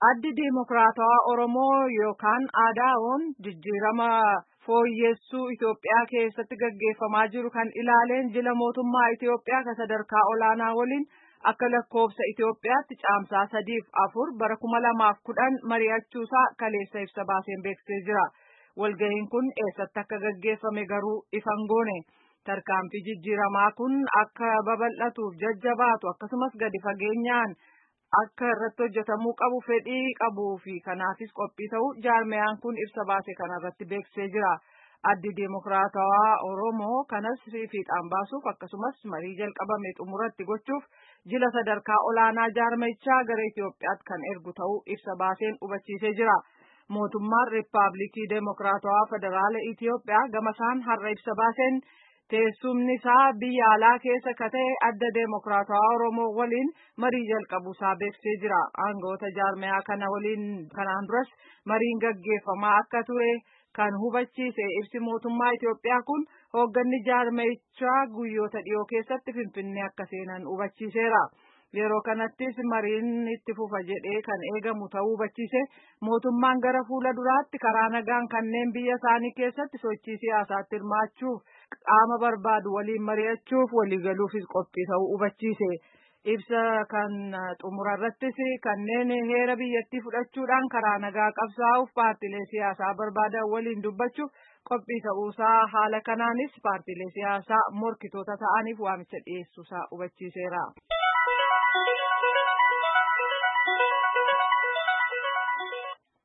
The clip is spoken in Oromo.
Addi Dimokiraatawaa Oromoo yookaan ADO'n jijjiirama fooyyessuu Itoophiyaa keessatti gaggeeffamaa jiru kan ilaaleen jila mootummaa Itoophiyaa kan sadarkaa olaanaa waliin akka lakkoofsa Itoophiyaatti caamsaa 3-4 bara 2010 mari'achuusaa kaleessa ibsa baaseen beeksisee jira. Walgahiin kun eessatti akka gaggeeffame garuu ifa hin goone. Tarkaanfii jijjiiramaa kun akka babal'atuuf jajjabaatu akkasumas gadi fageenyaan akka irratti hojjetamuu qabu fedhii qabuu fi kanaafis qophii ta'uu jaarmiyaan kun ibsa baase kanarratti beeksisee jira. Addi Dimokiraatawaa Oromoo kanas fiixaan baasuuf akkasumas marii jalqabame xumuratti gochuuf jila sadarkaa olaanaa jaarmichaa gara Itoophiyaatti kan ergu ta'uu ibsa baaseen hubachiisee jira. Mootummaan Riippaabilikii Dimokiraatawaa Federaala Itoophiyaa gamasaan har'a ibsa baaseen teessumni isaa biyya alaa keessa ka ta'e adda Dimokiraatawaa Oromoo waliin marii jalqabuusaa beeksisee jira. Aangawoota jaarmiyaa kana waliin kanaan duras mariin gaggeeffamaa akka ture kan hubachiise ibsi mootummaa Itoophiyaa kun hoogganni jaarmichaa guyyoota dhiyoo keessatti Finfinnee akka seenan hubachiiseera. Yeroo kanattis mariin itti fufa jedhee kan eegamu ta'uu hubachiise mootummaan gara fuula duraatti karaa nagaan kanneen biyya isaanii keessatti sochii siyaasaatti hirmaachuuf qaama barbaadu waliin mari'achuuf waliigaluufis qophii ta'uu hubachiise. Ibsa kan xumurarrattis kanneen heera biyyattii fudhachuudhaan karaa nagaa qabsaa'uuf paartiilee siyaasaa barbaadan waliin dubbachuuf qophii ta'uusaa haala kanaanis paartiilee siyaasaa morkitoota ta'aniif waamicha dhiyeessuusaa hubachiiseera.